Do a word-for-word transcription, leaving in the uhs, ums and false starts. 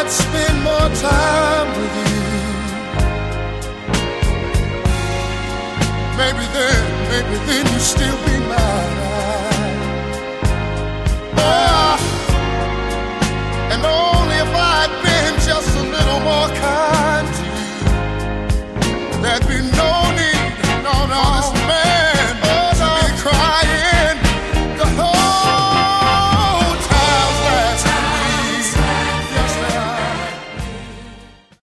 spend more time with you. Maybe then, maybe then you still be mine.